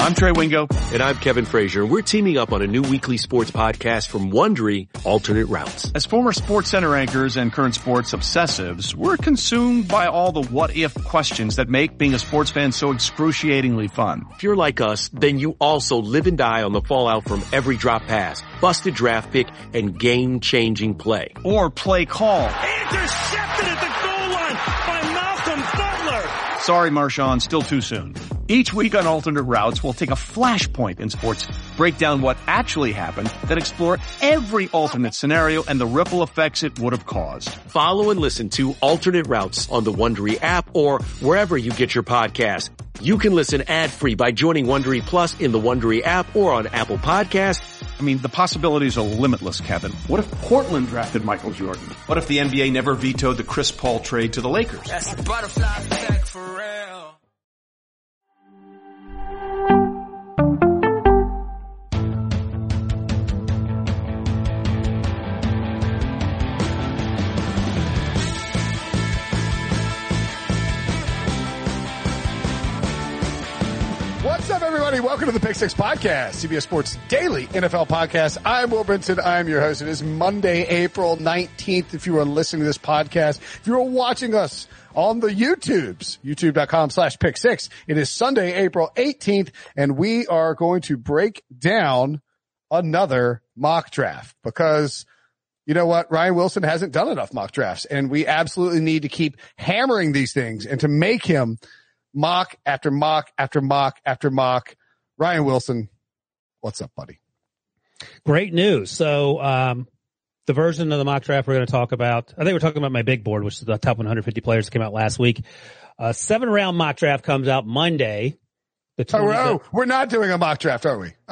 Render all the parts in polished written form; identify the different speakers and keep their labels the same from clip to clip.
Speaker 1: I'm Trey Wingo.
Speaker 2: And I'm Kevin Frazier. We're teaming up on a new weekly sports podcast from Wondery, Alternate Routes.
Speaker 1: As former SportsCenter anchors and current sports obsessives, we're consumed by all the what-if questions that make being a sports fan so excruciatingly fun.
Speaker 2: If you're like us, then you also live and die on the fallout from every drop pass, busted draft pick, and game-changing play.
Speaker 1: Or play call.
Speaker 3: Intercepted at the goal line by Malcolm Butler.
Speaker 1: Sorry, Marshawn, still too soon. Each week on Alternate Routes, we'll take a flashpoint in sports, break down what actually happened, then explore every alternate scenario and the ripple effects it would have caused.
Speaker 2: Follow and listen to Alternate Routes on the Wondery app or wherever you get your podcast. You can listen ad-free by joining Wondery Plus in the Wondery app or on Apple Podcasts.
Speaker 1: I mean, the possibilities are limitless, Kevin. What if Portland drafted Michael Jordan? What if the NBA never vetoed the Chris Paul trade to the Lakers?
Speaker 3: That's the butterfly effect for real.
Speaker 4: What's up, everybody? Welcome to the Pick Six Podcast, CBS Sports Daily NFL Podcast. I'm Will Brinson. I'm your host. It is Monday, April 19th. If you are listening to this podcast, if you are watching us on the YouTubes, youtube.com/Pick6, it is Sunday, April 18th, and we are going to break down another mock draft because you know what? Ryan Wilson hasn't done enough mock drafts, and we absolutely need to keep hammering these things and to make him mock after mock after mock after mock. Ryan Wilson, what's up, buddy?
Speaker 5: Great news. So, the version of the mock draft we're going to talk about, I think we're talking about my big board, which is the top 150 players that came out last week. 7-round mock draft comes out Monday.
Speaker 4: We're not doing a mock draft, are we?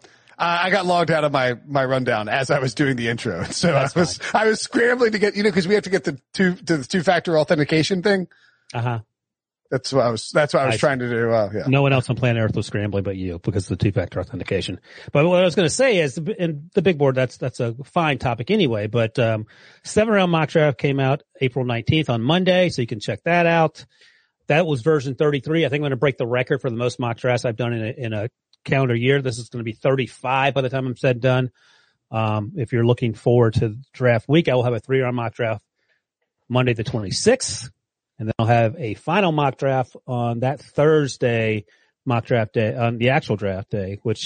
Speaker 4: I got logged out of my rundown as I was doing the intro. So I was scrambling to get, cause we have to get the two-factor authentication thing.
Speaker 5: Uh-huh.
Speaker 4: That's what I was trying to do. Yeah.
Speaker 5: No one else on planet Earth was scrambling but you because of the two-factor authentication. But what I was going to say is in the big board, that's a fine topic anyway, but, 7-round mock draft came out April 19th on Monday. So you can check that out. That was version 33. I think I'm going to break the record for the most mock drafts I've done in a calendar year. This is going to be 35 by the time I'm said and done. If you're looking forward to draft week, I will have a 3-round mock draft Monday the 26th. And then I'll have a final mock draft on that Thursday mock draft day, on the actual draft day, which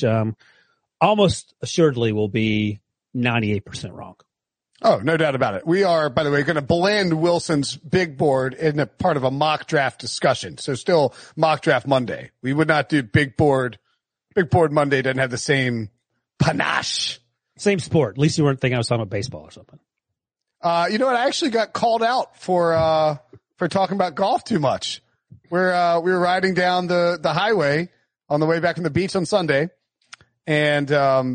Speaker 5: almost assuredly will be 98% wrong.
Speaker 4: Oh, no doubt about it. We are, by the way, going to blend Wilson's big board in a part of a mock draft discussion. So still mock draft Monday. We would not do big board. Big board Monday doesn't have the same panache.
Speaker 5: Same sport. At least you weren't thinking I was talking about baseball or something.
Speaker 4: You know what? I actually got called out for talking about golf too much. We were riding down the highway on the way back from the beach on Sunday. And,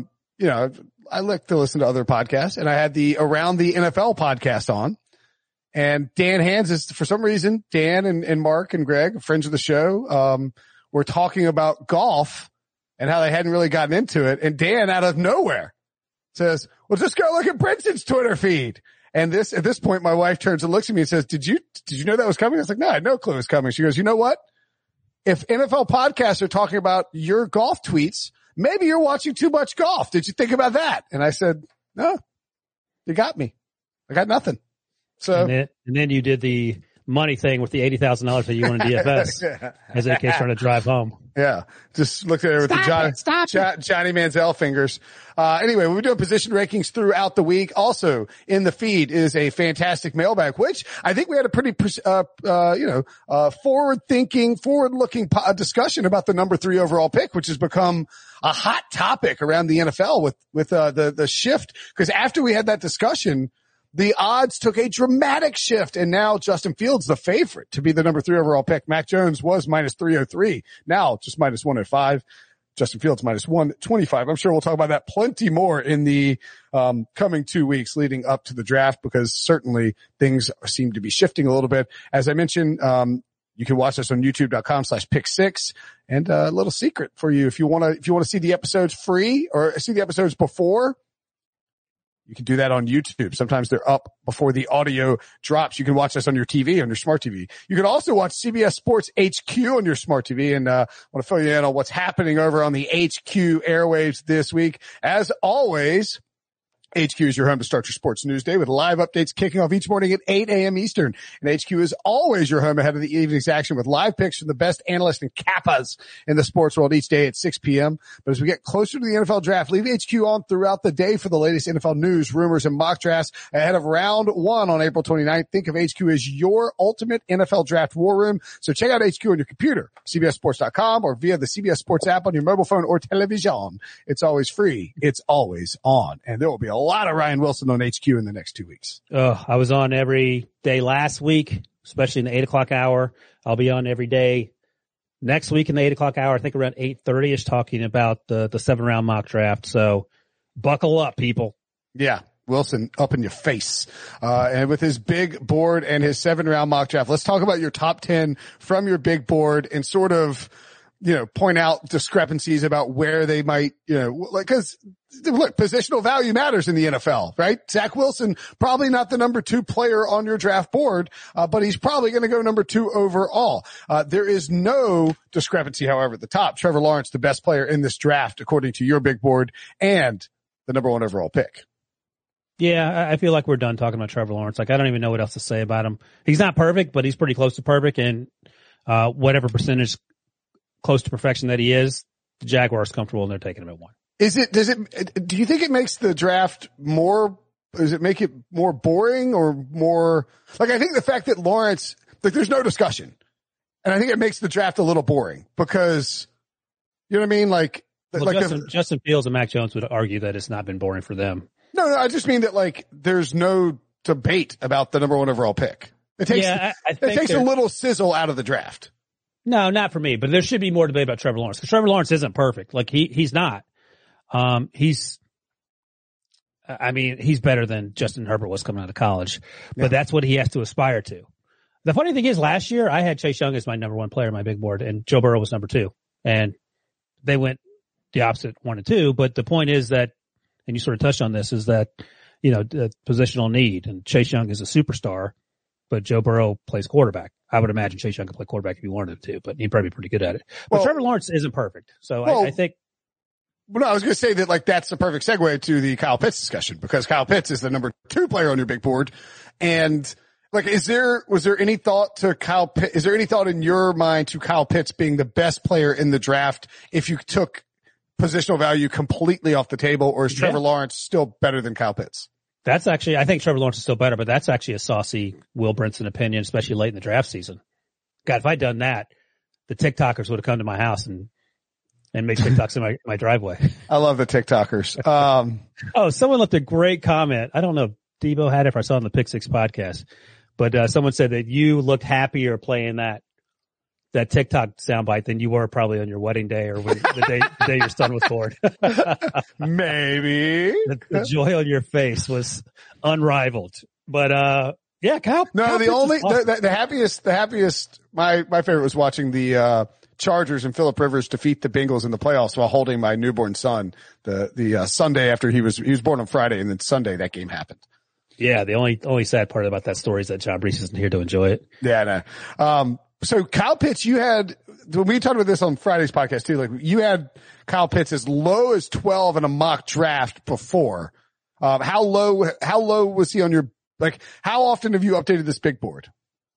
Speaker 4: I like to listen to other podcasts, and I had the Around the NFL podcast on, and Dan Hanzus, for some reason, Dan and Mark and Greg, friends of the show, were talking about golf and how they hadn't really gotten into it. And Dan out of nowhere says, well, just go look at Brinson's Twitter feed. And at this point, my wife turns and looks at me and says, did you know that was coming? I was like, no, I had no clue it was coming. She goes, you know what? If NFL podcasts are talking about your golf tweets, maybe you're watching too much golf. Did you think about that? And I said, no, you got me. I got nothing. So,
Speaker 5: and then you did the money thing with the $80,000 that you won in DFS
Speaker 4: yeah.
Speaker 5: as AK trying to drive home.
Speaker 4: Yeah. Just looked at it with Johnny Manziel fingers. Anyway, we're doing position rankings throughout the week. Also in the feed is a fantastic mailbag, which I think we had a pretty, forward-looking discussion about the number 3 overall pick, which has become a hot topic around the NFL with the shift. Cause after we had that discussion, the odds took a dramatic shift, and now Justin Fields the favorite to be the number 3 overall pick. Mac Jones was minus 303, now just minus 105. Justin Fields minus 125. I'm sure we'll talk about that plenty more in the coming 2 weeks leading up to the draft, because certainly things seem to be shifting a little bit. As I mentioned, you can watch us on youtube.com/pick6. And a little secret for you, if you want to see the episodes free or see the episodes before, You can do that on YouTube. Sometimes they're up before the audio drops. You can watch us on your TV, on your smart TV. You can also watch CBS Sports HQ on your smart TV. And I want to fill you in on what's happening over on the HQ airwaves this week. As always, HQ is your home to start your sports news day with live updates kicking off each morning at 8 a.m. Eastern. And HQ is always your home ahead of the evening's action with live picks from the best analysts and kappas in the sports world each day at 6 p.m. But as we get closer to the NFL draft, leave HQ on throughout the day for the latest NFL news, rumors, and mock drafts ahead of round 1 on April 29th. Think of HQ as your ultimate NFL draft war room. So check out HQ on your computer, CBSSports.com, or via the CBS Sports app on your mobile phone or television. It's always free. It's always on. And there will be a lot of Ryan Wilson on HQ in the next 2 weeks.
Speaker 5: I was on every day last week, especially in the 8 o'clock hour. I'll be on every day next week in the 8 o'clock hour. I think around 8:30 is talking about the 7-round mock draft. So buckle up, people.
Speaker 4: Yeah. Wilson up in your face. And with his big board and his 7-round mock draft, let's talk about your top 10 from your big board and sort of, point out discrepancies about where they might, cause look, positional value matters in the NFL, right? Zach Wilson, probably not the number 2 player on your draft board, but he's probably going to go number 2 overall. There is no discrepancy, however, at the top. Trevor Lawrence, the best player in this draft, according to your big board, and the number 1 overall pick.
Speaker 5: Yeah, I feel like we're done talking about Trevor Lawrence. Like, I don't even know what else to say about him. He's not perfect, but he's pretty close to perfect, and whatever percentage close to perfection that he is, the Jaguars comfortable and they're taking him at 1.
Speaker 4: Do you think it makes the draft does it make it more boring or more, I think the fact that Lawrence, there's no discussion. And I think it makes the draft a little boring because, you know what I mean?
Speaker 5: Justin Fields and Mac Jones would argue that it's not been boring for them.
Speaker 4: No, I just mean that there's no debate about the number 1 overall pick. It takes a little sizzle out of the draft.
Speaker 5: No, not for me, but there should be more debate about Trevor Lawrence because Trevor Lawrence isn't perfect. He's not. He's better than Justin Herbert was coming out of college, but that's what he has to aspire to. The funny thing is last year I had Chase Young as my number 1 player in my big board and Joe Burrow was number 2 and they went the opposite 1 and 2. But the point is that, and you sort of touched on this, is that, the positional need and Chase Young is a superstar, but Joe Burrow plays quarterback. I would imagine Chase Young could play quarterback if he wanted him to, but he'd probably be pretty good at it. But Trevor Lawrence isn't perfect. So I think.
Speaker 4: Well, no, I was going to say that that's the perfect segue to the Kyle Pitts discussion because Kyle Pitts is the number 2 player on your big board. And was there any thought to Kyle Pitts? Is there any thought in your mind to Kyle Pitts being the best player in the draft if you took positional value completely off the table, or is Trevor Lawrence still better than Kyle Pitts?
Speaker 5: That's actually, I think Trevor Lawrence is still better, but that's actually a saucy Will Brinson opinion, especially late in the draft season. God, if I'd done that, the TikTokers would have come to my house and made TikToks in my driveway.
Speaker 4: I love the TikTokers.
Speaker 5: Someone left a great comment. I don't know if Debo had it, if I saw it on the Pick Six podcast, but someone said that you looked happier playing that TikTok soundbite than you were probably on your wedding day or the day your son was born.
Speaker 4: Maybe.
Speaker 5: The joy on your face was unrivaled. But, Kyle.
Speaker 4: No,
Speaker 5: Kyle
Speaker 4: the happiest, my favorite was watching the, Chargers and Phillip Rivers defeat the Bengals in the playoffs while holding my newborn son the Sunday after he was born on Friday, and then Sunday that game happened.
Speaker 5: Yeah. The only sad part about that story is that John Brees isn't here to enjoy it.
Speaker 4: Yeah, no. So Kyle Pitts, we talked about this on Friday's podcast too, you had Kyle Pitts as low as 12 in a mock draft before. How low was he on your, how often have you updated this big board?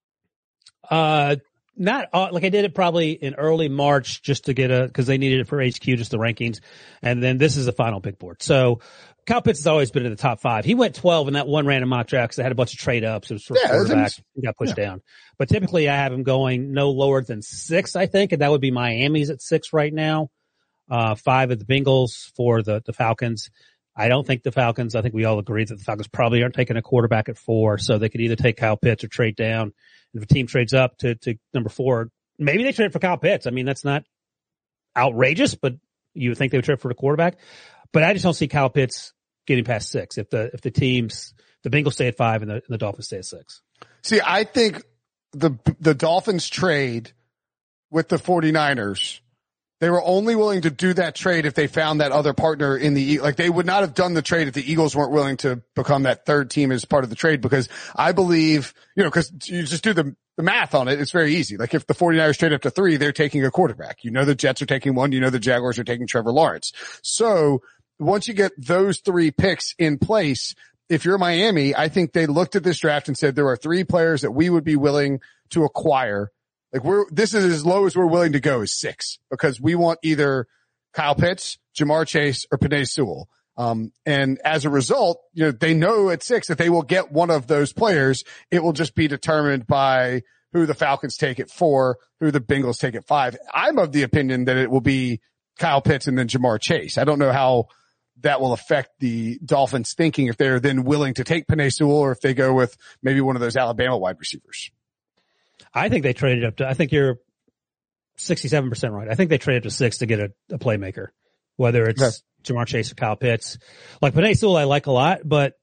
Speaker 5: Not I did it probably in early March just to get cause they needed it for HQ, just the rankings. And then this is the final big board. So Kyle Pitts has always been in the top 5. He went 12 in that one random mock draft because they had a bunch of trade ups. It was for quarterback. He got pushed down. But typically I have him going no lower than 6, I think. And that would be Miami's at 6 right now. 5 at the Bengals, 4 the Falcons. I don't think the Falcons, I think we all agree that the Falcons probably aren't taking a quarterback at 4. So they could either take Kyle Pitts or trade down. If a team trades up to number 4, maybe they trade for Kyle Pitts. I mean, that's not outrageous, but you would think they would trade for the quarterback. But I just don't see Kyle Pitts getting past 6 if the Bengals stay at 5 and the Dolphins stay at 6.
Speaker 4: See, I think the Dolphins trade with the 49ers, They were only willing to do that trade if they found that other partner in the, like they would not have done the trade if the Eagles weren't willing to become that third team as part of the trade, because I believe, cause you just do the math on it. It's very easy. Like if the 49ers trade up to 3, they're taking a quarterback. The Jets are taking 1. The Jaguars are taking Trevor Lawrence. So once you get those 3 picks in place, if you're Miami, I think they looked at this draft and said there are 3 players that we would be willing to acquire. Like this is as low as we're willing to go is 6, because we want either Kyle Pitts, Ja'Marr Chase, or Penei Sewell. And as a result, they know at 6 that they will get one of those players. It will just be determined by who the Falcons take at 4, who the Bengals take at 5. I'm of the opinion that it will be Kyle Pitts and then Ja'Marr Chase. I don't know how that will affect the Dolphins thinking if they're then willing to take Penei Sewell, or if they go with maybe one of those Alabama wide receivers.
Speaker 5: I think they traded up to, I think you're 67% right. I think they traded to 6 to get a playmaker, whether it's Ja'Marr Chase or Kyle Pitts. Like Penei Sewell, I like a lot, but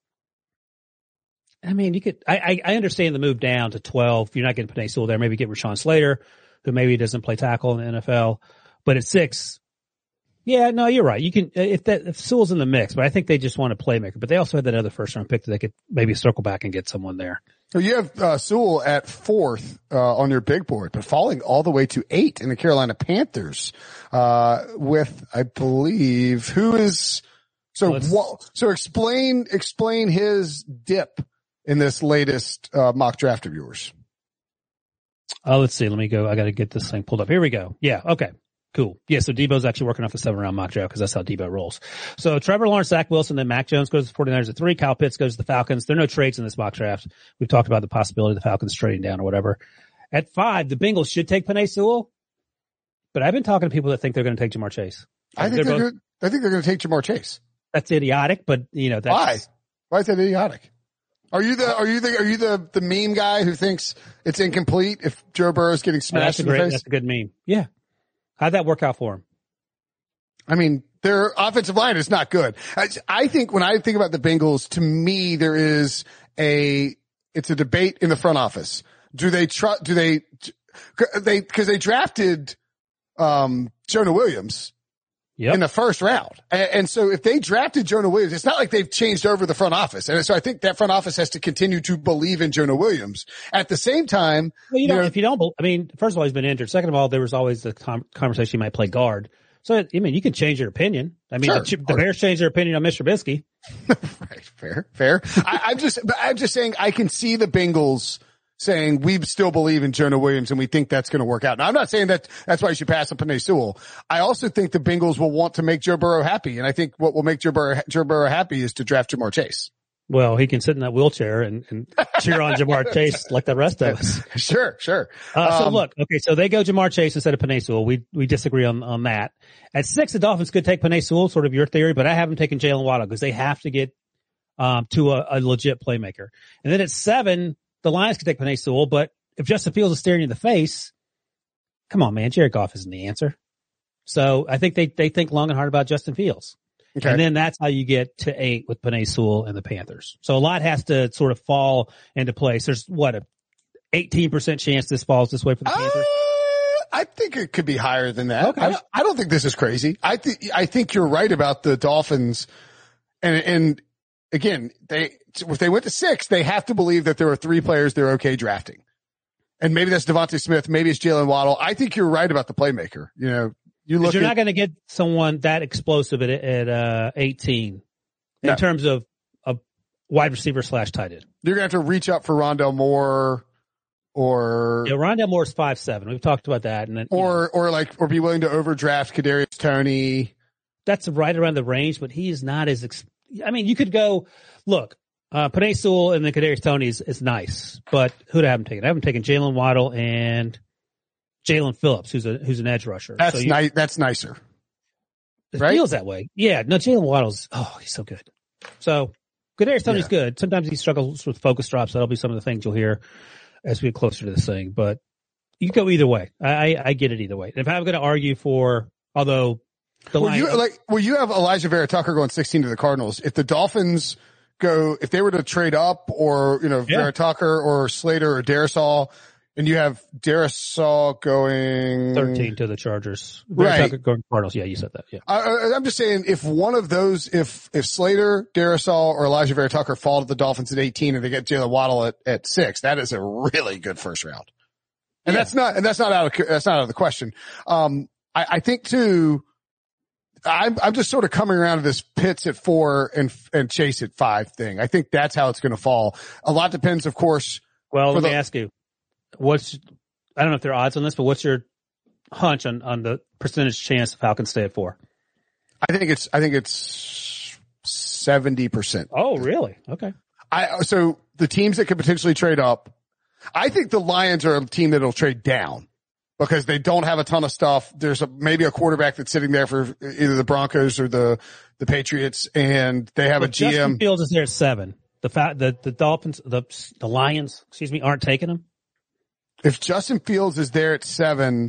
Speaker 5: I mean, I understand the move down to 12. You're not getting Penei Sewell there. Maybe get Rashawn Slater, who maybe doesn't play tackle in the NFL, but at 6, yeah, no, you're right. You can, if Sewell's in the mix, but I think they just want a playmaker, but they also had that other first round pick that they could maybe circle back and get someone there.
Speaker 4: So you have Sewell at 4th on your big board, but falling all the way to 8 in the Carolina Panthers with, I believe, who is so explain his dip in this latest mock draft of yours.
Speaker 5: Let's see. Let me go. I got to get this thing pulled up. Here we go. Yeah. Okay. Cool. Yeah, so Debo's actually working off the 7-round mock draft because that's how Debo rolls. So Trevor Lawrence, Zach Wilson, then Mac Jones goes to the 49ers at 3. Kyle Pitts goes to the Falcons. There are no trades in this mock draft. We've talked about the possibility of the Falcons trading down or whatever. At 5, the Bengals should take Penei Sewell, but I've been talking to people that think they're going to take Ja'Marr Chase.
Speaker 4: I think they're going to take Ja'Marr Chase.
Speaker 5: That's idiotic, but that's
Speaker 4: why? Why is that idiotic? Are you the meme guy who thinks it's incomplete if Joe Burrow's getting smashed in the face?
Speaker 5: That's a good meme. Yeah. How'd that work out for him?
Speaker 4: I mean, their offensive line is not good. I think when I think about the Bengals, to me, there is it's a debate in the front office. Because they drafted, Jonah Williams. Yep. In the first round. And so if they drafted Jonah Williams, it's not like they've changed over the front office. And so I think that front office has to continue to believe in Jonah Williams. At the same time,
Speaker 5: well, if you don't, I mean, first of all, he's been injured. Second of all, there was always the conversation he might play guard. So, I mean, you can change your opinion. I mean, sure. The Bears changed their opinion on Mr. Trubisky.
Speaker 4: Right. Fair. I'm just saying I can see the Bengals saying we still believe in Jonah Williams and we think that's going to work out. Now, I'm not saying that's why you should pass on Penei Sewell. I also think the Bengals will want to make Joe Burrow happy, and I think what will make Joe Burrow happy is to draft Ja'Marr Chase.
Speaker 5: Well, he can sit in that wheelchair and cheer on Ja'Marr Chase like the rest of us.
Speaker 4: Sure.
Speaker 5: So look, okay, so they go Ja'Marr Chase instead of Penei Sewell. We disagree on that. At 6, the Dolphins could take Penei Sewell, sort of your theory, but I haven't taken Jalen Waddle because they have to get to a legit playmaker. And then at 7, the Lions could take Penei Sewell, but if Justin Fields is staring you in the face, come on, man, Jared Goff isn't the answer. So I think they think long and hard about Justin Fields. Okay. And then that's how you get to 8 with Penei Sewell and the Panthers. So a lot has to sort of fall into place. There's a 18% chance this falls this way for the Panthers?
Speaker 4: I think it could be higher than that.
Speaker 5: Okay.
Speaker 4: I don't think this is crazy. I think you're right about the Dolphins. And again, if they went to 6, they have to believe that there are 3 players they're okay drafting. And maybe that's Devontae Smith. Maybe it's Jalen Waddle. I think you're right about the playmaker. You're
Speaker 5: not going to get someone that explosive at 18 in terms of a wide receiver / tight end.
Speaker 4: You're going to have to reach up for Rondale Moore
Speaker 5: Rondale Moore's 5'7". We've talked about that. And then,
Speaker 4: or be willing to overdraft Kadarius Toney.
Speaker 5: That's right around the range, but he is not as, you could go, look, Penei Sewell and then Kadarius Toney is nice, but who I haven't taken? I haven't taken Jalen Waddle and Jalen Phillips, who's an edge rusher.
Speaker 4: That's that's nicer.
Speaker 5: It
Speaker 4: right?
Speaker 5: feels that way. Yeah. No, Jalen Waddle's, he's so good. So Kadarius Toney's good. Sometimes he struggles with focus drops. That'll be some of the things you'll hear as we get closer to this thing, but you go either way. I get it either way. And if I'm going to argue for, although the
Speaker 4: you have Elijah Vera Tucker going 16 to the Cardinals. If the Dolphins if they were to trade up or, Vera Tucker or Slater or Darisaw, And you have Darrisaw going
Speaker 5: 13 to the Chargers.
Speaker 4: Right.
Speaker 5: Going Cardinals. Yeah, you said that. Yeah.
Speaker 4: I'm just saying if one of those, if Slater, Darrisaw, or Elijah Vera Tucker fall to the Dolphins at 18 and they get Jalen Waddle at 6, that is a really good first round. And that's not out of the question. I think too, I'm just sort of coming around to this Pitts at 4 and Chase at 5 thing. I think that's how it's going to fall. A lot depends, of course.
Speaker 5: Well, let me ask you, I don't know if there are odds on this, but what's your hunch on the percentage chance the Falcons stay at 4?
Speaker 4: I think it's 70%.
Speaker 5: Oh, really? Okay.
Speaker 4: So the teams that could potentially trade up, I think the Lions are a team that'll trade down because they don't have a ton of stuff. There's maybe a quarterback that's sitting there for either the Broncos or the Patriots, and they have a GM.
Speaker 5: Justin Fields is there at 7. The Dolphins, the Lions, aren't taking him.
Speaker 4: If Justin Fields is there at 7,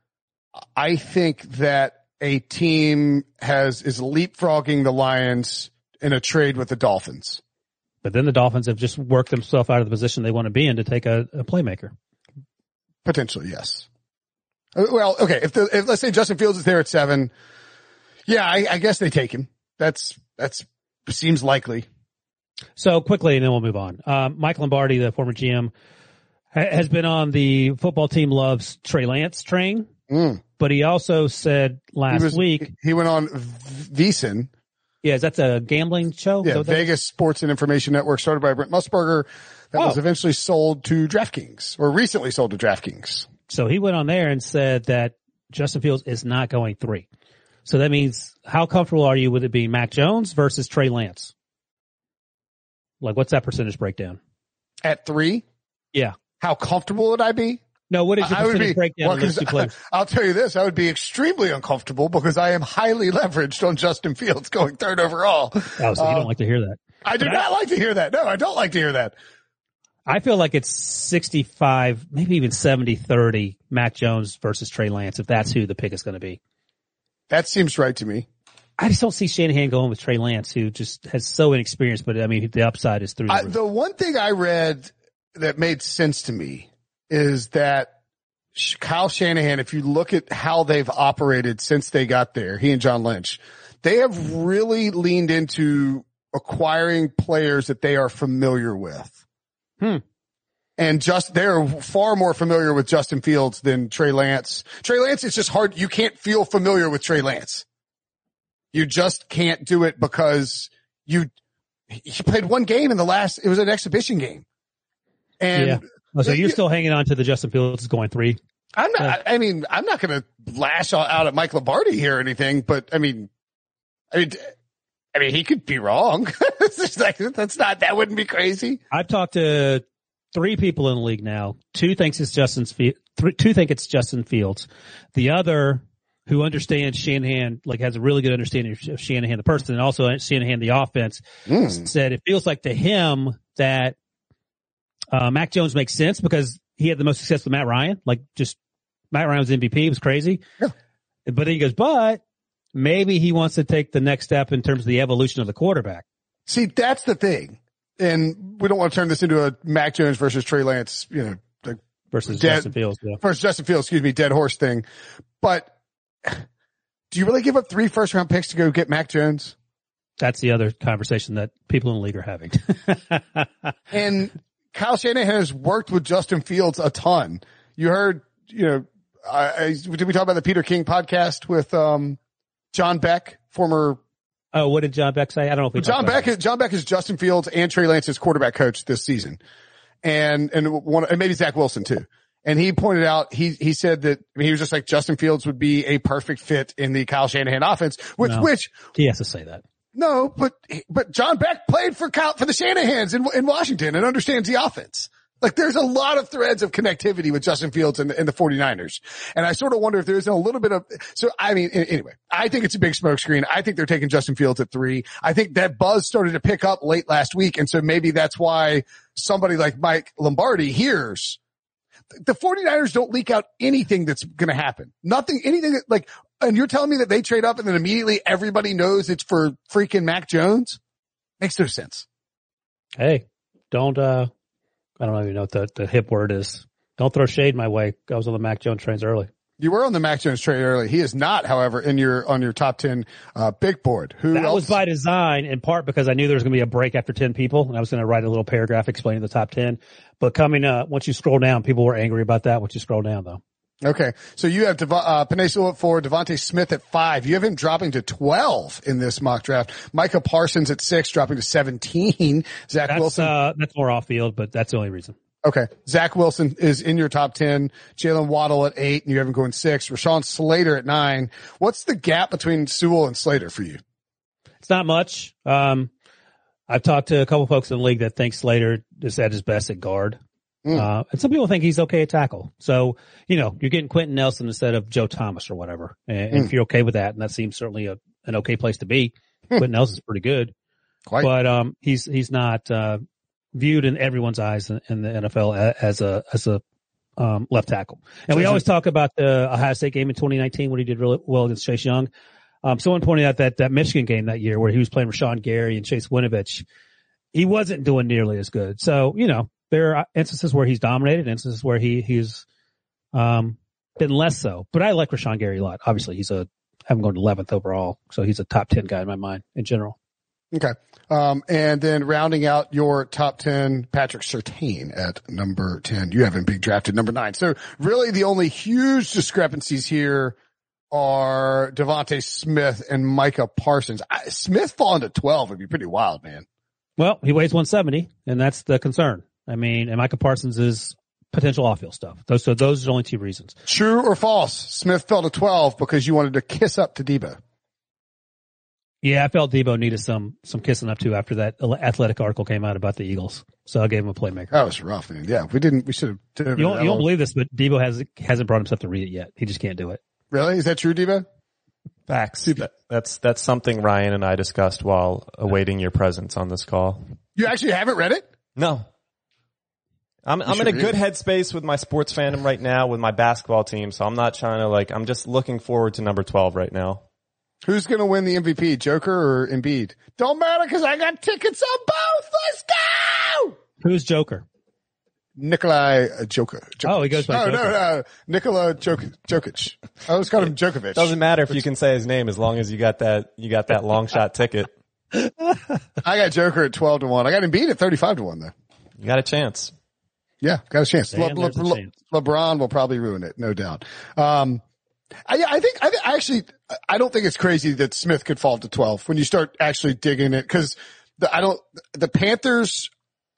Speaker 4: I think that a team is leapfrogging the Lions in a trade with the Dolphins.
Speaker 5: But then the Dolphins have just worked themselves out of the position they want to be in to take a playmaker.
Speaker 4: Potentially, yes. Well, okay. If let's say Justin Fields is there at 7, yeah, I guess they take him. That's seems likely.
Speaker 5: So quickly, and then we'll move on. Mike Lombardi, the former GM, has been on the football team loves Trey Lance train, but he also said last week
Speaker 4: he went on VSiN.
Speaker 5: Yeah, that's a gambling show.
Speaker 4: Yeah, Vegas Sports and Information Network, started by Brent Musburger, that was eventually sold to DraftKings, or recently sold to DraftKings.
Speaker 5: So he went on there and said that Justin Fields is not going 3. So that means, how comfortable are you with it being Mac Jones versus Trey Lance? Like, what's that percentage breakdown?
Speaker 4: At 3?
Speaker 5: Yeah.
Speaker 4: How comfortable would I be?
Speaker 5: No, what is your percentage breakdown on those two players?
Speaker 4: I'll tell you this, I would be extremely uncomfortable because I am highly leveraged on Justin Fields going 3rd overall.
Speaker 5: Oh, so you don't like to hear that.
Speaker 4: I do not like to hear that. No, I don't like to hear that.
Speaker 5: I feel like it's 65, maybe even 70-30 Mac Jones versus Trey Lance, if that's who the pick is going to be.
Speaker 4: That seems right to me.
Speaker 5: I just don't see Shanahan going with Trey Lance, who just has so inexperienced, but I mean, the upside is through the roof.
Speaker 4: The one thing I read that made sense to me is that Kyle Shanahan, if you look at how they've operated since they got there, he and John Lynch, they have really leaned into acquiring players that they are familiar with. And they're far more familiar with Justin Fields than Trey Lance. Trey Lance, it's just hard. You can't feel familiar with Trey Lance. You just can't do it because he played one game it was an exhibition game. And
Speaker 5: yeah. So you're still hanging on to the Justin Fields going 3?
Speaker 4: I'm not, I'm not going to lash out at Mike Lombardi here or anything, but I mean, he could be wrong. That wouldn't be crazy.
Speaker 5: I've talked to 3 people in the league now. 2 think it's Justin Fields. The other, who understands Shanahan, like has a really good understanding of Shanahan the person and also Shanahan the offense, said it feels like to him that Mac Jones makes sense because he had the most success with Matt Ryan. Like, just Matt Ryan was MVP. It was crazy. Yeah. But then he goes, but maybe he wants to take the next step in terms of the evolution of the quarterback.
Speaker 4: See, that's the thing. And we don't want to turn this into a Mac Jones versus Trey Lance,
Speaker 5: versus Justin Fields. Yeah.
Speaker 4: Versus Justin Fields, dead horse thing. But do you really give up 3 first-round picks to go get Mac Jones?
Speaker 5: That's the other conversation that people in the league are having.
Speaker 4: And Kyle Shanahan has worked with Justin Fields a ton. You heard, did we talk about the Peter King podcast with John Beck, former?
Speaker 5: Oh, what did John Beck say? I don't know if we
Speaker 4: John Beck is Justin Fields and Trey Lance's quarterback coach this season, and maybe Zach Wilson too. And he pointed out, he said that he was just like Justin Fields would be a perfect fit in the Kyle Shanahan offense, which
Speaker 5: he has to say that.
Speaker 4: No, but John Beck played for the Shanahans in Washington and understands the offense. Like, there's a lot of threads of connectivity with Justin Fields and the 49ers. And I sort of wonder if there's a little bit of, anyway, I think it's a big smokescreen. I think they're taking Justin Fields at 3. I think that buzz started to pick up late last week. And so maybe that's why somebody like Mike Lombardi hears the 49ers don't leak out anything that's going to happen. Anything that, like, and you're telling me that they trade up and then immediately everybody knows it's for freaking Mac Jones? Makes no sense.
Speaker 5: Hey, I don't even know what the hip word is. Don't throw shade my way. I was on the Mac Jones trains early.
Speaker 4: You were on the Mac Jones trade early. He is not, however, on your top 10 big board. That
Speaker 5: was by design, in part because I knew there was going to be a break after 10 people, and I was going to write a little paragraph explaining the top 10. But coming up, once you scroll down, people were angry about that. Once you scroll down, though. Okay,
Speaker 4: so you have Penei Sewell at 4, Devontae Smith at 5. You have him dropping to 12 in this mock draft. Micah Parsons at 6, dropping to 17. Zach Wilson.
Speaker 5: That's more off field, but that's the only reason.
Speaker 4: Okay. Zach Wilson is in your top 10. Jalen Waddle at 8, and you have him going 6. Rashawn Slater at 9. What's the gap between Sewell and Slater for you?
Speaker 5: It's not much. I've talked to a couple folks in the league that think Slater is at his best at guard. And some people think he's okay at tackle. So, you're getting Quentin Nelson instead of Joe Thomas or whatever. And if you're okay with that, and that seems certainly an okay place to be, Quentin Nelson's pretty good. But, he's not, viewed in everyone's eyes in the NFL as a left tackle. And we always talk about the Ohio State game in 2019 when he did really well against Chase Young. Someone pointed out that Michigan game that year where he was playing Rashawn Gary and Chase Winovich, he wasn't doing nearly as good. So, there are instances where he's dominated, instances where he's been less so. But I like Rashawn Gary a lot. Obviously, I'm going to 11th overall, so he's a top 10 guy in my mind in general.
Speaker 4: Okay. And then rounding out your top 10, Patrick Surtain at number 10. You have him being drafted number 9. So really the only huge discrepancies here are Devontae Smith and Micah Parsons. Smith falling to 12 would be pretty wild, man.
Speaker 5: Well, he weighs 170, and that's the concern. And Micah Parsons is potential off-field stuff. Those are the only two reasons.
Speaker 4: True or false? Smith fell to 12 because you wanted to kiss up to Debo.
Speaker 5: Yeah, I felt Debo needed some kissing up to after that Athletic article came out about the Eagles. So I gave him a playmaker.
Speaker 4: That was rough, man. Yeah, we should have.
Speaker 5: You don't believe this, but Debo hasn't brought himself to read it yet. He just can't do it.
Speaker 4: Really? Is that true, Debo?
Speaker 6: Facts. That's something Ryan and I discussed while awaiting your presence on this call.
Speaker 4: You actually haven't read it?
Speaker 6: No. I'm in a good headspace with my sports fandom right now with my basketball team, so I'm not trying to I'm just looking forward to number 12 right now.
Speaker 4: Who's going to win the MVP, Joker or Embiid? Don't matter because I got tickets on both. Let's go!
Speaker 5: Who's Joker?
Speaker 4: Nikolai Joker.
Speaker 5: Oh, he goes by Joker.
Speaker 4: No. Nikola Jokic. I always call him Djokovic.
Speaker 6: Doesn't matter if you can say his name as long as you got that long shot ticket.
Speaker 4: I got Joker at 12-1. I got Embiid at 35-1 though.
Speaker 6: You got a chance.
Speaker 4: Yeah, got a chance. LeBron will probably ruin it, no doubt. I don't think it's crazy that Smith could fall to 12 when you start actually digging it because the Panthers.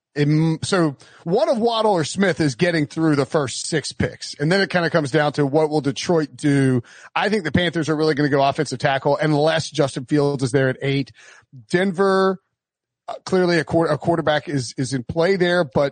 Speaker 4: So one of Waddle or Smith is getting through the first 6 picks. And then it kind of comes down to what will Detroit do? I think the Panthers are really going to go offensive tackle unless Justin Fields is there at 8. Denver, clearly a quarterback is in play there, but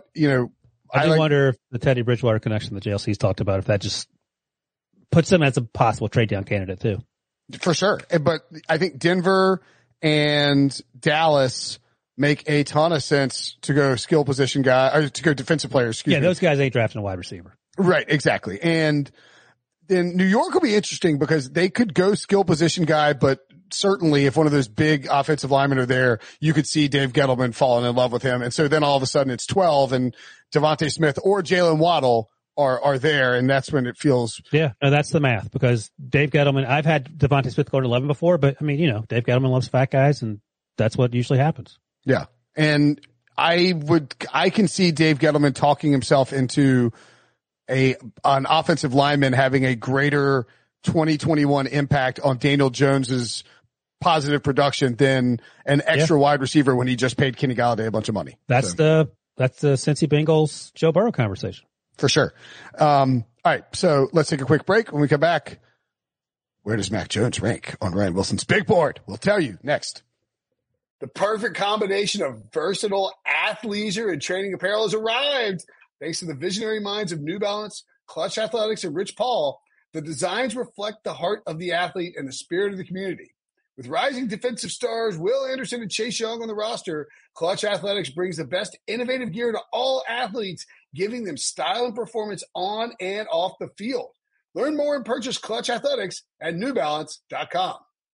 Speaker 5: I wonder if the Teddy Bridgewater connection that JLC's talked about, if that just puts him as a possible trade down candidate too.
Speaker 4: For sure. But I think Denver and Dallas make a ton of sense to go skill position guy or to go defensive player. Excuse me.
Speaker 5: Those guys ain't drafting a wide receiver.
Speaker 4: Right. Exactly. And then New York will be interesting because they could go skill position guy, but certainly if one of those big offensive linemen are there, you could see Dave Gettleman falling in love with him. And so then all of a sudden it's 12 and Devontae Smith or Jalen Waddle are there. And that's when it feels.
Speaker 5: Yeah. No, that's the math because Dave Gettleman, I've had Devontae Smith go to 11 before, but Dave Gettleman loves fat guys and that's what usually happens.
Speaker 4: Yeah. And I can see Dave Gettleman talking himself into an offensive lineman having a greater 2021 impact on Daniel Jones's positive production than an extra wide receiver when he just paid Kenny Golladay a bunch of money.
Speaker 5: That's the Cincy Bengals Joe Burrow conversation.
Speaker 4: For sure. All right. So let's take a quick break. When we come back, where does Mac Jones rank on Ryan Wilson's big board? We'll tell you next. The perfect combination of versatile athleisure and training apparel has arrived. Thanks to the visionary minds of New Balance, Clutch Athletics, and Rich Paul, the designs reflect the heart of the athlete and the spirit of the community. With rising defensive stars Will Anderson and Chase Young on the roster, Clutch Athletics brings the best innovative gear to all athletes, giving them style and performance on and off the field. Learn more and purchase Clutch Athletics at NewBalance.com.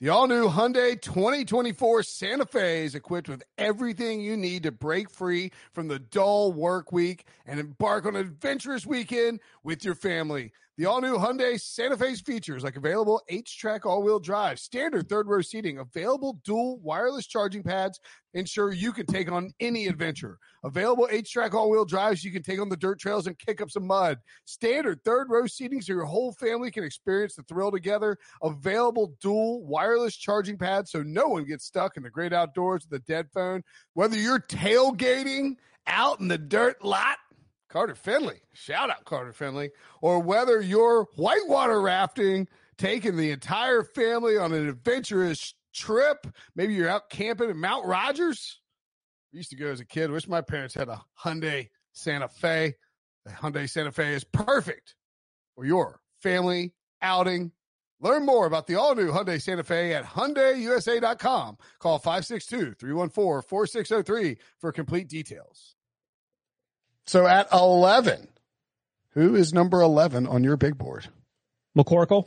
Speaker 4: The all-new Hyundai 2024 Santa Fe is equipped with everything you need to break free from the dull work week and embark on an adventurous weekend with your family. The all-new Hyundai Santa Fe's features like available H-Track all-wheel drive, standard third-row seating, available dual wireless charging pads, ensure you can take on any adventure. Available H-Track all-wheel drives you can take on the dirt trails and kick up some mud. Standard third-row seating so your whole family can experience the thrill together. Available dual wireless charging pads so no one gets stuck in the great outdoors with a dead phone. Whether you're tailgating out in the dirt lot, Carter Finley, shout out Carter Finley, or whether you're whitewater rafting, taking the entire family on an adventurous trip, maybe you're out camping in Mount Rogers. I used to go as a kid. Wish my parents had a Hyundai Santa Fe. The Hyundai Santa Fe is perfect for your family outing. Learn more about the all-new Hyundai Santa Fe at HyundaiUSA.com. Call 562-314-4603 for complete details. So at 11, who is number 11 on your big board?
Speaker 5: McCorkle.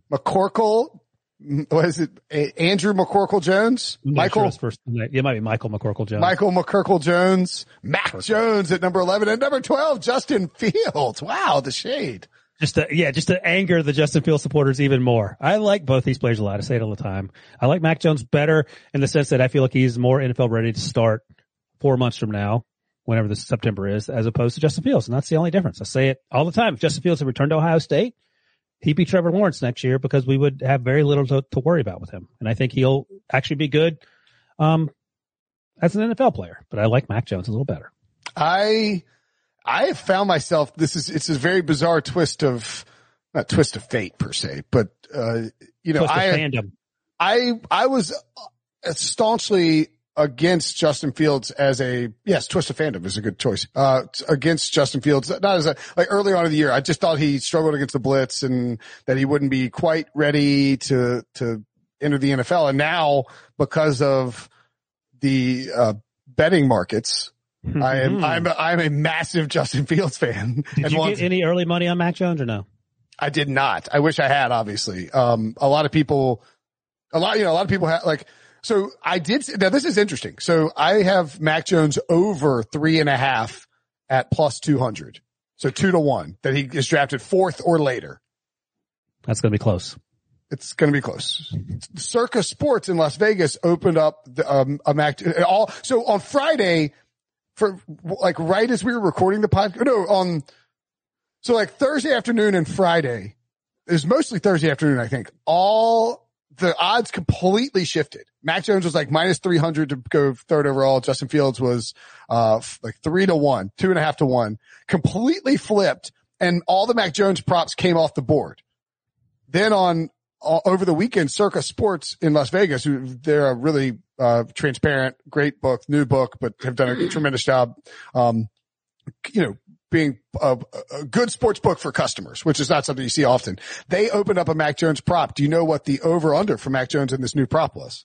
Speaker 4: What is it? Andrew McCorkle-Jones? Michael?
Speaker 5: It might be Michael McCorkle-Jones.
Speaker 4: Michael McCorkle-Jones. Mac Jones at number 11. And number 12, Justin Fields. Wow, the shade.
Speaker 5: Just to anger the Justin Fields supporters even more. I like both these players a lot. I say it all the time. I like Mac Jones better in the sense that I feel like he's more NFL ready to start 4 months from now, whenever this September is, as opposed to Justin Fields. And that's the only difference. I say it all the time. If Justin Fields had returned to Ohio State, he'd be Trevor Lawrence next year because we would have very little to worry about with him. And I think he'll actually be good as an NFL player. But I like Mac Jones a little better.
Speaker 4: I have found myself, it's a very bizarre not twist of fate per se, but,
Speaker 5: fandom.
Speaker 4: I was staunchly against Justin Fields twist of fandom is a good choice. Against Justin Fields, not as early on in the year, I just thought he struggled against the blitz and that he wouldn't be quite ready to enter the NFL. And now because of the, betting markets, I'm a massive Justin Fields fan.
Speaker 5: Did you get any early money on Mac Jones or no?
Speaker 4: I did not. I wish I had, obviously. A lot of people had so I did. Now this is interesting. So I have Mac Jones over 3.5 at plus 200. So 2-1 that he is drafted 4th or later.
Speaker 5: That's going to be close.
Speaker 4: It's going to be close. Circa Sports in Las Vegas opened up a Mac. So on Friday, for right as we were recording the podcast, Thursday afternoon and Friday, it was mostly Thursday afternoon, I think. All the odds completely shifted. Mac Jones was minus 300 to go 3rd overall. Justin Fields was 3-1, 2.5 to 1. Completely flipped, and all the Mac Jones props came off the board. Then over the weekend, Circa Sports in Las Vegas, they're a really transparent, great book, new book, but have done a tremendous job, being a good sports book for customers, which is not something you see often. They opened up a Mac Jones prop. Do you know what the over-under for Mac Jones in this new prop was?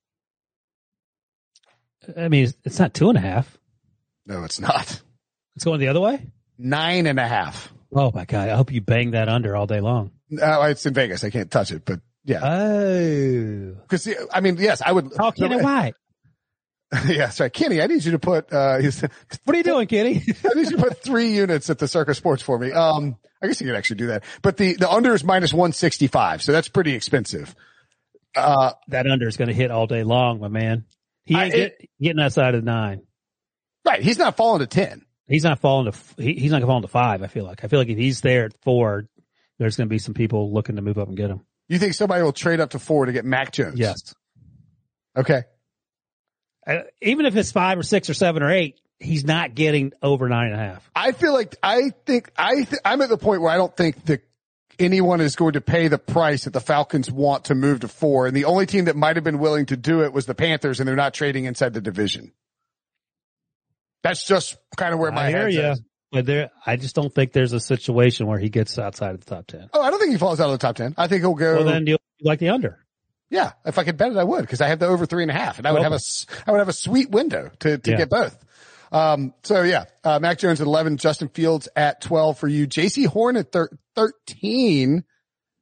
Speaker 5: I mean, it's not 2.5.
Speaker 4: No, it's not.
Speaker 5: It's going the other way?
Speaker 4: 9.5.
Speaker 5: Oh my God. I hope you bang that under all day long.
Speaker 4: It's in Vegas. I can't touch it, but yeah.
Speaker 5: Oh.
Speaker 4: Cause yes, I would.
Speaker 5: Oh, Kenny White.
Speaker 4: Yeah, sorry. Kenny, I need you to put,
Speaker 5: what are you doing, Kenny?
Speaker 4: I need you to put 3 units at the Circa Sports for me. I guess you could actually do that, but the under is minus 165. So that's pretty expensive.
Speaker 5: That under is going to hit all day long, my man. He ain't getting outside of 9.
Speaker 4: Right. He's not falling to 10.
Speaker 5: He's not falling to, he's not going to fall to 5. I feel like if he's there at 4, there's going to be some people looking to move up and get him.
Speaker 4: You think somebody will trade up to 4 to get Mac Jones?
Speaker 5: Yes.
Speaker 4: Okay.
Speaker 5: Even if it's 5 or 6 or 7 or 8, he's not getting over 9.5.
Speaker 4: I feel like I'm at the point where I don't think that anyone is going to pay the price that the Falcons want to move to 4. And the only team that might have been willing to do it was the Panthers, and they're not trading inside the division. That's just kind of where my head's at.
Speaker 5: But I just don't think there's a situation where he gets outside of the top 10.
Speaker 4: Oh, I don't think he falls out of the top 10. I think he'll go.
Speaker 5: Well, then you like the under.
Speaker 4: Yeah. If I could bet it, I would, because I have the over 3.5, and I would have a sweet window to get both. Mac Jones at 11, Justin Fields at 12 for you. JC Horn at 13.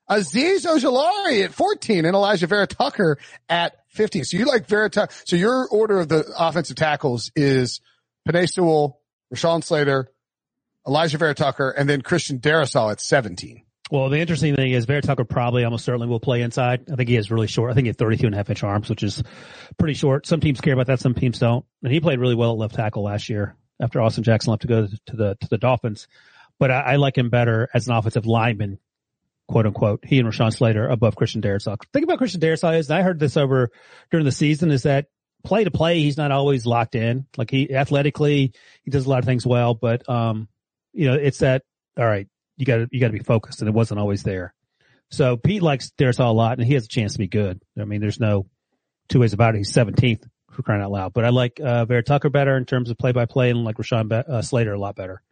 Speaker 4: Azeez Ojulari at 14 and Elijah Vera-Tucker at 15. So you like Vera-Tucker. So your order of the offensive tackles is Penei Sewell, Rashawn Slater, Elijah Vera-Tucker, and then Christian Darrisaw at 17.
Speaker 5: Well, the interesting thing is Vera-Tucker probably almost certainly will play inside. I think he has really short. I think he had 32.5-inch arms, which is pretty short. Some teams care about that. Some teams don't. And he played really well at left tackle last year after Austin Jackson left to go to the Dolphins. But I like him better as an offensive lineman, quote unquote. He and Rashawn Slater above Christian Darrisaw. The thing about Christian Darrisaw is, and I heard this over during the season, is that play to play, he's not always locked in. Like he athletically, he does a lot of things well, but, it's that, all right, you gotta be focused, and it wasn't always there. So Pete likes Darrisaw a lot, and he has a chance to be good. I mean, there's no two ways about it. He's 17th for crying out loud. But I like, Vera-Tucker better in terms of play by play, and like Rashawn Slater a lot better,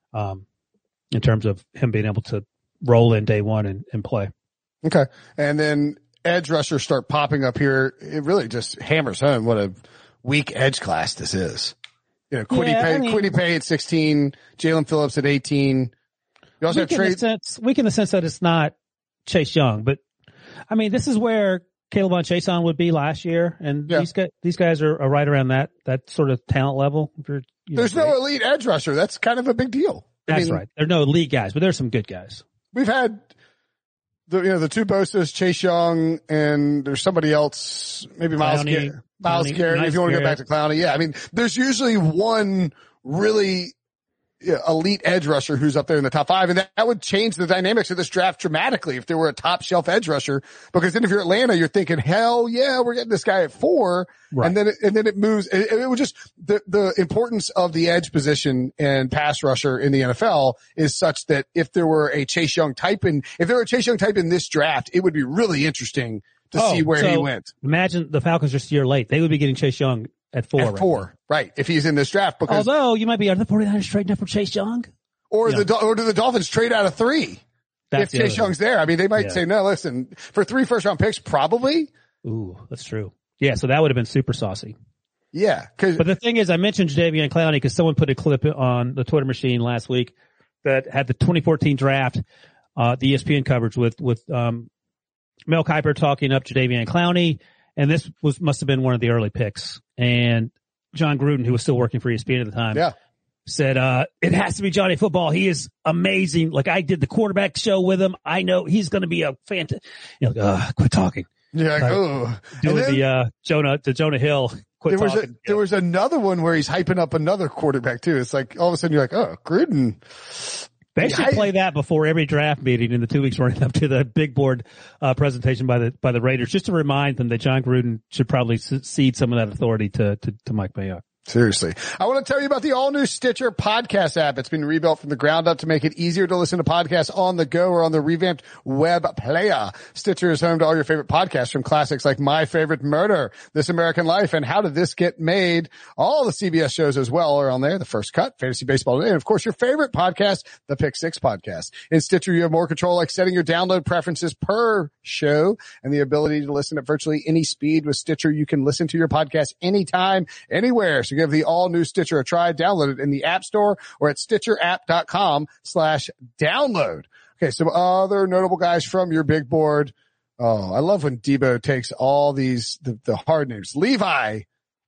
Speaker 5: in terms of him being able to roll in day one and play. Okay.
Speaker 4: And then edge rushers start popping up here. It really just hammers home what a weak edge class this is. You know, Kwity Paye at 16, Jalen Phillips at 18. You also have
Speaker 5: weak in the sense that it's not Chase Young, but I mean, this is where Caleb on Chason would be last year. And these guys are right around that sort of talent level.
Speaker 4: There's no elite edge rusher. That's kind of a big deal.
Speaker 5: That's right. There are no elite guys, but there's some good guys.
Speaker 4: We've had the two Bosas, Chase Young, and there's somebody else, maybe Myles Garrett, if you want to go back to Clowney. Yeah. I mean, there's usually one really elite edge rusher who's up there in the top 5, and that would change the dynamics of this draft dramatically if there were a top shelf edge rusher, because then if you're Atlanta, you're thinking, hell yeah, we're getting this guy at 4. Right. And then it moves. It would just, the importance of the edge position and pass rusher in the NFL is such that if there were a Chase Young type in this draft, it would be really interesting to see where he went.
Speaker 5: Imagine the Falcons just a year late. They would be getting Chase Young at 4.
Speaker 4: Right. If he's in this draft, because
Speaker 5: although you might be, are the 49ers trading up for Chase Young?
Speaker 4: Or do the Dolphins trade out of 3? If Chase Young's there. I mean, they might say, no, listen, for 3 first-round picks, probably.
Speaker 5: Ooh, that's true. Yeah, so that would have been super saucy.
Speaker 4: Yeah.
Speaker 5: But the thing is, I mentioned Jadeveon Clowney because someone put a clip on the Twitter machine last week that had the 2014 draft, the ESPN coverage with Mel Kiper talking up Jadeveon Clowney. And this must have been one of the early picks. And John Gruden, who was still working for ESPN at the time, said, it has to be Johnny Football. He is amazing. Like, I did the quarterback show with him. I know he's going to be a fantastic, quit talking.
Speaker 4: Yeah.
Speaker 5: Doing the Jonah Hill.
Speaker 4: There was another one where he's hyping up another quarterback too. It's like all of a sudden you're like, oh, Gruden.
Speaker 5: They should play that before every draft meeting in the 2 weeks running up to the big board presentation by the Raiders, just to remind them that John Gruden should probably cede some of that authority to Mike Mayock.
Speaker 4: Seriously. I want to tell you about the all-new Stitcher podcast app. It's been rebuilt from the ground up to make it easier to listen to podcasts on the go or on the revamped web player. Stitcher is home to all your favorite podcasts, from classics like My Favorite Murder, This American Life, and How Did This Get Made? All the CBS shows as well are on there. The First Cut, Fantasy Baseball Today, and of course your favorite podcast, the Pick Six podcast. In Stitcher, you have more control, like setting your download preferences per show and the ability to listen at virtually any speed. With Stitcher, you can listen to your podcast anytime, anywhere. So give the all-new Stitcher a try. Download it in the App Store or at StitcherApp.com/download. Okay, some other notable guys from your big board. Oh, I love when Debo takes all these, the hard names. Levi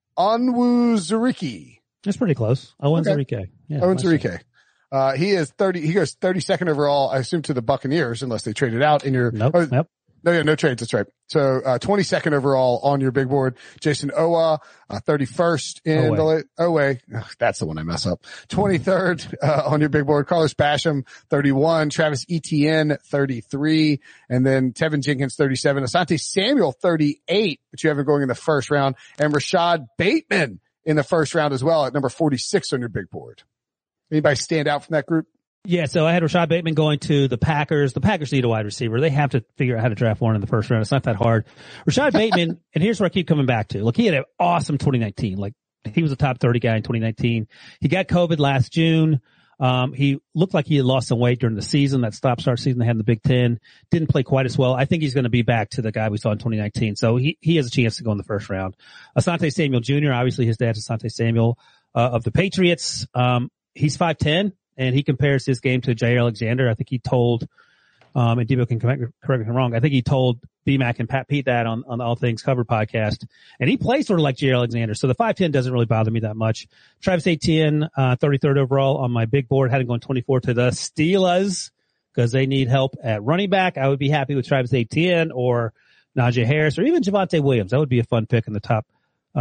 Speaker 4: Onwuzurike.
Speaker 5: That's pretty close. Onwuzurike. Yeah,
Speaker 4: Onwuzurike. He is 30, he goes 32nd overall, I assume, to the Buccaneers, unless they traded out in your, no trades. That's right. So, 22nd overall on your big board. Jason Owa, 31st in Owe. That's the one I mess up. 23rd, on your big board. Carlos Basham, 31. Travis Etienne, 33. And then Tevin Jenkins, 37. Asante Samuel, 38, but you have him going in the first round. And Rashad Bateman in the first round as well at number 46 on your big board. Anybody stand out from that group?
Speaker 5: Yeah, so I had Rashad Bateman going to the Packers. The Packers need a wide receiver. They have to figure out how to draft one in the first round. It's not that hard. Rashad Bateman, and here's where I keep coming back to. Look, he had an awesome 2019. Like, he was a top 30 guy in 2019. He got COVID last June. He looked like he had lost some weight during the season, that stop-start season they had in the Big Ten. Didn't play quite as well. I think he's going to be back to the guy we saw in 2019. So he has a chance to go in the first round. Asante Samuel Jr., obviously his dad's Asante Samuel, of the Patriots. He's 5'10". And he compares his game to Jair Alexander. I think he told And Debo can correct me if I'm wrong. I think he told BMAC and Pat Pete that on the All Things Covered podcast. And he plays sort of like J. Alexander. So the 5'10" doesn't really bother me that much. Travis Etienne, 33rd overall on my big board, had him going 24 to the Steelers because they need help at running back. I would be happy with Travis Etienne or Najee Harris or even Javonte Williams. That would be a fun pick in the top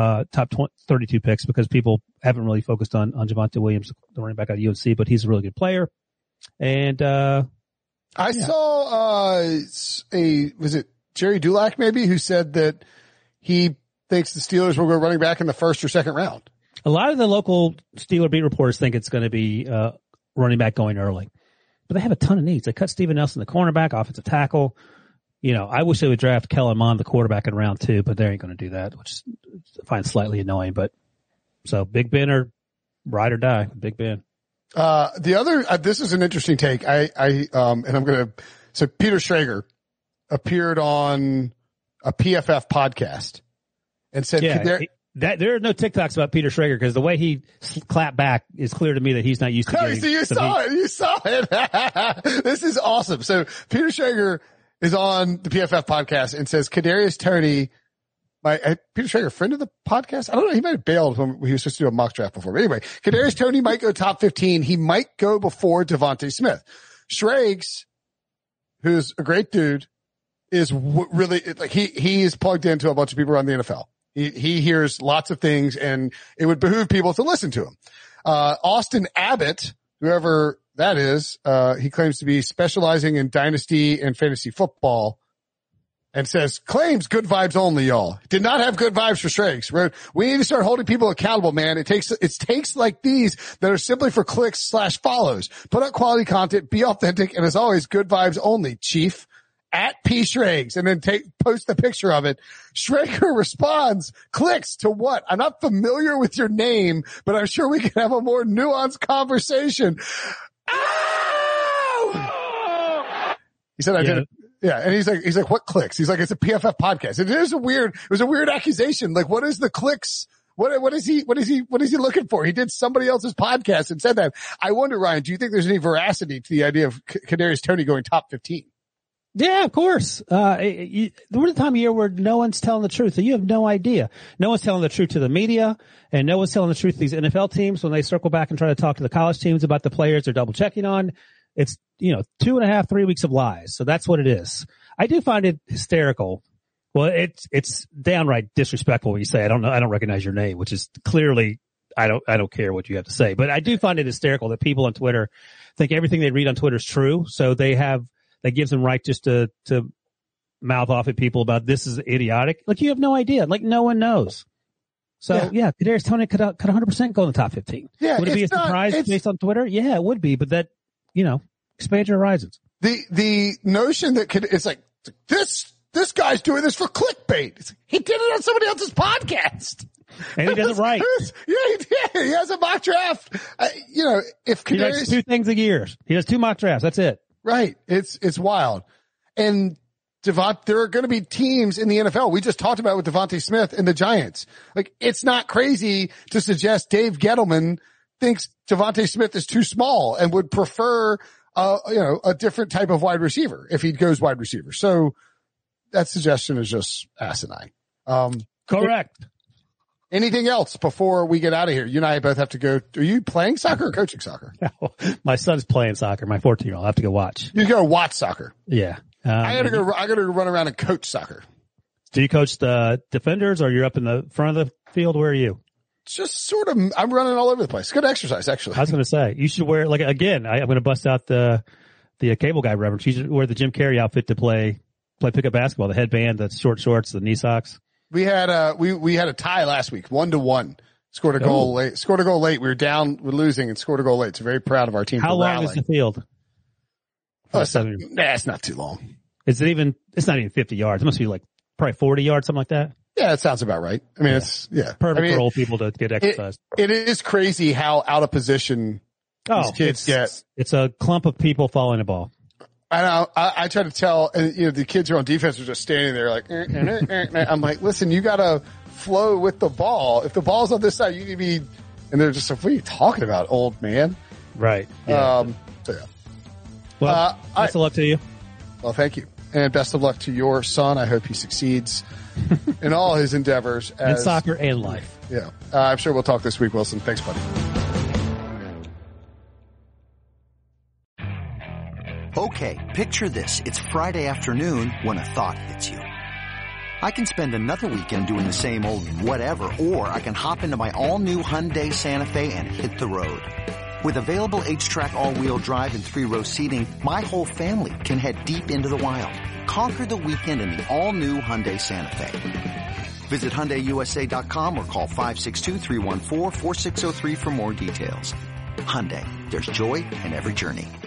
Speaker 5: 32 picks because people haven't really focused on Javonte Williams, the running back out of UNC, but he's a really good player. And,
Speaker 4: I saw, was it Jerry Dulac maybe, who said that he thinks the Steelers will go running back in the first or second round.
Speaker 5: A lot of the local Steeler beat reporters think it's going to be, running back going early, but they have a ton of needs. They cut Steven Nelson, the cornerback, offensive tackle. You know, I wish they would draft Kellen Mond, the quarterback, in round 2, but they ain't going to do that, which I find slightly annoying. But so Big Ben or ride or die, Big Ben.
Speaker 4: The other, this is an interesting take. and I'm going to, so Peter Schrager appeared on a PFF podcast and said,
Speaker 5: there are no TikToks about Peter Schrager because the way he clapped back is clear to me that he's not used to getting.
Speaker 4: So you saw it. This is awesome. So Peter Schrager is on the PFF podcast and says, Kadarius Toney, Peter Schrager, friend of the podcast? I don't know. He might have bailed when he was supposed to do a mock draft before. But anyway, Kadarius Toney might go top 15. He might go before Devontae Smith. Schrags, who's a great dude, is really like he is plugged into a bunch of people around the NFL. He hears lots of things and it would behoove people to listen to him. Austin Abbott, whoever that is, he claims to be specializing in dynasty and fantasy football. And says, claims good vibes only, y'all. Did not have good vibes for Schrags. We need to start holding people accountable, man. It takes like these that are simply for clicks/follows. Put out quality content, be authentic, and as always, good vibes only, Chief. At P Schrags, and then post the picture of it. Schrager responds, clicks to what? I'm not familiar with your name, but I'm sure we can have a more nuanced conversation. Ow! He said, I did it. Yeah. And he's like, what clicks? He's like, it's a PFF podcast. It was a weird accusation. Like, what is the clicks? What is he looking for? He did somebody else's podcast and said that. I wonder, Ryan, do you think there's any veracity to the idea of Kadarius Toney going top 15?
Speaker 5: Yeah, of course. We're the time of year where no one's telling the truth. So you have no idea. No one's telling the truth to the media, and no one's telling the truth to these NFL teams when they circle back and try to talk to the college teams about the players they're double checking on. It's, 2.5, 3 weeks of lies. So that's what it is. I do find it hysterical. Well, it's downright disrespectful when you say, I don't recognize your name, which is clearly, I don't care what you have to say. But I do find it hysterical that people on Twitter think everything they read on Twitter is true. So that gives them right just to mouth off at people about this is idiotic. Like, you have no idea. Like, no one knows. So yeah, Kadarius Toney could 100% go in the top 15. Yeah. Would it be a surprise based on Twitter? Yeah, it would be, but that, expand your horizons.
Speaker 4: The notion that it's like, this guy's doing this for clickbait. It's like, he did it on somebody else's podcast.
Speaker 5: And he does it right.
Speaker 4: Yeah, he did. He has a mock draft. If Kadarius,
Speaker 5: he does 2 things a year. He does 2 mock drafts. That's it.
Speaker 4: Right. It's wild. And there are going to be teams in the NFL. We just talked about it with Devontae Smith and the Giants. Like, it's not crazy to suggest Dave Gettleman thinks Devontae Smith is too small and would prefer, a different type of wide receiver if he goes wide receiver. So that suggestion is just asinine.
Speaker 5: Correct.
Speaker 4: Anything else before we get out of here? You and I both have to go. Are you playing soccer or coaching soccer?
Speaker 5: No, my son's playing soccer. My 14-year-old. I have to go watch.
Speaker 4: You go watch soccer.
Speaker 5: Yeah.
Speaker 4: I gotta go run around and coach soccer.
Speaker 5: Do you coach the defenders or you're up in the front of the field? Where are you?
Speaker 4: Just sort of, I'm running all over the place. Good exercise, actually.
Speaker 5: I was going to say, you should wear, I'm going to bust out the cable guy reference. You should wear the Jim Carrey outfit to play pickup basketball, the headband, the short shorts, the knee socks.
Speaker 4: We had a tie last week, 1-1. Scored a goal late. We were down, we're losing and scored a goal late. So very proud of our team.
Speaker 5: How long is the field?
Speaker 4: It's not too long.
Speaker 5: It's not even 50 yards. It must be probably 40 yards, something like that.
Speaker 4: Yeah, it sounds about right. I mean, it's
Speaker 5: perfect for old people to get exercise.
Speaker 4: It is crazy how out of position these kids get.
Speaker 5: It's a clump of people following the ball.
Speaker 4: I try to tell, the kids who are on defense are just standing there like, I'm like, listen, you gotta flow with the ball. If the ball's on this side, you need to be, and they're just like, what are you talking about, old man?
Speaker 5: Right. Yeah.
Speaker 4: So yeah.
Speaker 5: Well, best of luck to you.
Speaker 4: Well, thank you. And best of luck to your son. I hope he succeeds in all his endeavors.
Speaker 5: In soccer and life.
Speaker 4: Yeah. I'm sure we'll talk this week, Wilson. Thanks, buddy.
Speaker 7: Okay, picture this. It's Friday afternoon when a thought hits you. I can spend another weekend doing the same old whatever, or I can hop into my all-new Hyundai Santa Fe and hit the road. With available H-Track all-wheel drive and 3-row seating, my whole family can head deep into the wild. Conquer the weekend in the all-new Hyundai Santa Fe. Visit HyundaiUSA.com or call 562-314-4603 for more details. Hyundai, there's joy in every journey.